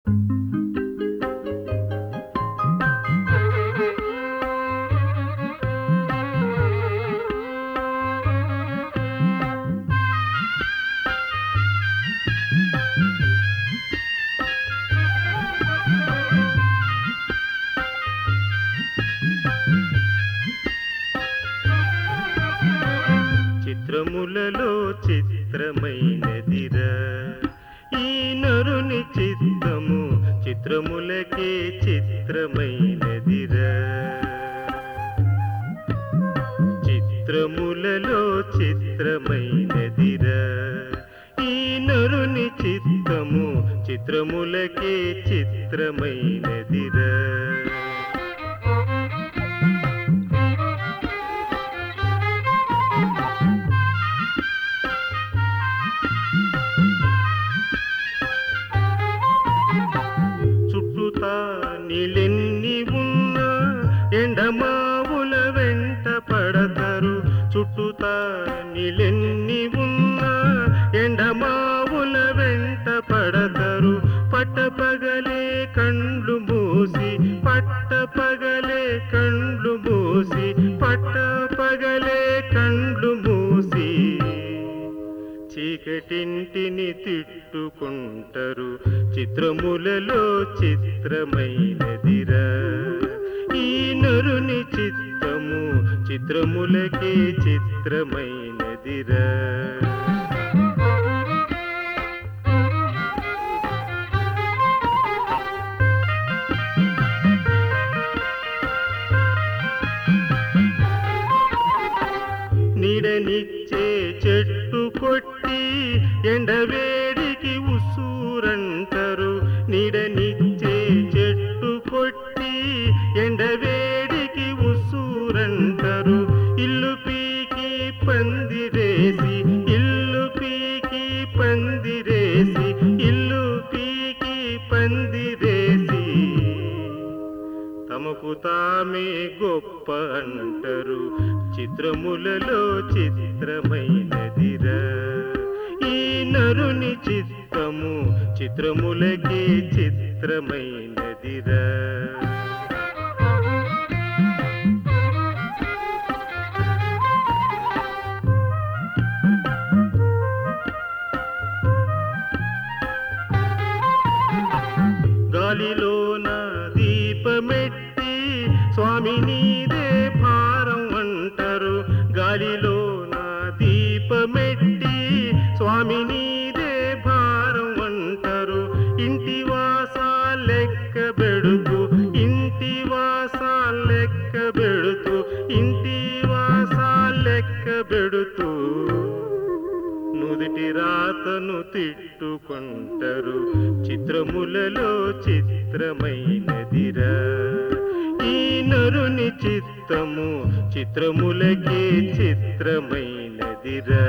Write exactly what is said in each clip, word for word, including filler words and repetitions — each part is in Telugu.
చిత్రములలో చిత్రమైనదిరా ఈ నరుని చిత్తము, చిత్రములకే చిత్రమైనదిరా. చిత్రములలో చిత్రమైనదిరా ఈ నరుని చిత్తము, చిత్రములకే చిత్రమైనదిరా. నీళ్ళెన్ని ఉన్నా ఎండమావుల వెంట పడతారు. చుట్టూతా నీళ్ళెన్ని ఉన్నా ఎండమావుల వెంట పడతారు. పట్టపగలే కండ్లు మూసి, పట్టపగలే కండ్లు మూసి, పట్టపగలే కండ్లు మూసి చీకటింటిని తిట్టుకుంటారు. చిత్రములలో చిత్రమైనదిరా ఈ నరుని చిత్తము, చిత్రములకే చిత్రమైనదిరా. నీడనిచ్చే చెట్టు కొట్టి ఎండవేడికి ఉసూరంటారు. నీడనిచ్చే చెట్టు కొట్టి ఎండవేడికి ఉసూరంటారు. ఇల్లు పీకి పందిరేసి, ఇల్లు పీకి పందిరేసి, ఇల్లు పీకి పందిరేసి తమకు తామే గొప్ప అంటారు. చిత్రములలో చిత్రమైనదిరా ఈ నరుని చిత్తము, చిత్రములకే చిత్రమైనదిరా. గాలిలోన దీపమెట్టి స్వామి నీదే భారం అంటారు. గాలిలోన దీపమెట్టి స్వామి నీదే భారం అంటారు. ఇంటి వాసా లెక్క బెడుతూ, ఇంటి వాసా లెక్క బెడుతూ, ఇంటి వాసా లెక్క బెడుతూ నుదిటి రాతను తిట్టుకుంటారు. చిత్రములలో చిత్రమైనదిరా ఈ నరుని చిత్తము, చిత్రములకే చిత్రమైనదిరా.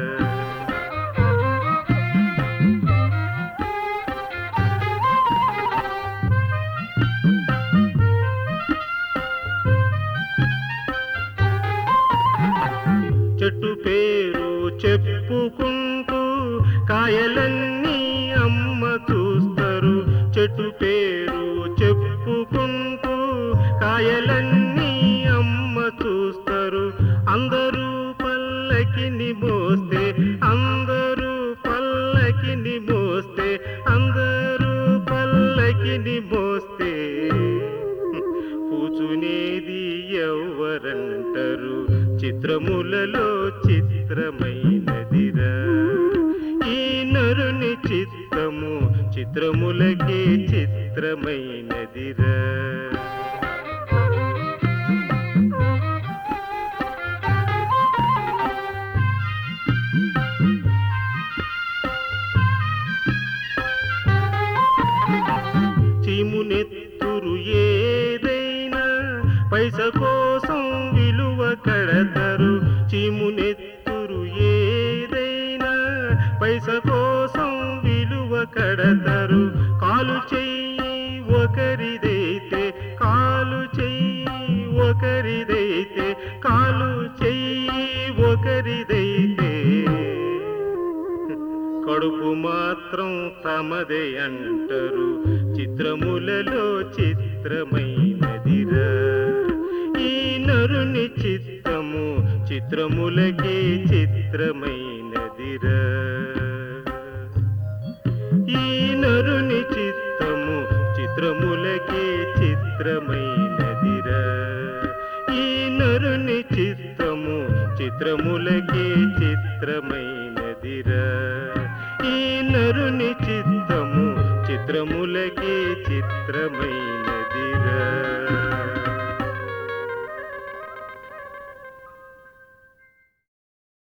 చెట్టు పేరు చెప్పుకుంటూ కాయలన్నీ అమ్మ చూస్తారు. చెట్టు పేరు చెప్పుకుంటూ కాయలన్నీ అమ్మ చూస్తారు. అందరూ పల్లకిని మోస్తే, అందరూ పల్లకిని మోస్తే, అందరూ పల్లకిని మోస్తే కూచునేది ఎవరంటారు. చిత్రములలో చిత్రమైనదిరా ఈ నరుని చిత్తము, చిత్రములకే చిత్రమైనదిరా. చీమునెత్తురు ఏదైనా పైస కోసం విలువ కడతారు. చీమునెత్తురు ఏదైనా పైస కోసం విలువ కడతారు. కాలు చెయ్యి ఒకరిదైతే, కాలు చెయ్యి ఒకరిదైతే, కాలు చెయ్యి ఒకరిదైతే కడుపు మాత్రం తమదే అంటారు. చిత్రములలో చిత్రమైనదిరా. ఈ నరుని చిత్తము చిత్రములకే చిత్రమైనదిరా. ఈ నరుని చిత్తము చిత్రములకే చిత్రమైనదిరా. ఈ నరుని చిత్తము చిత్రములకే చిత్రమైనదిరా. ఈ నరుని చిత్తము చిత్రములకే చిత్రమైనదిరా.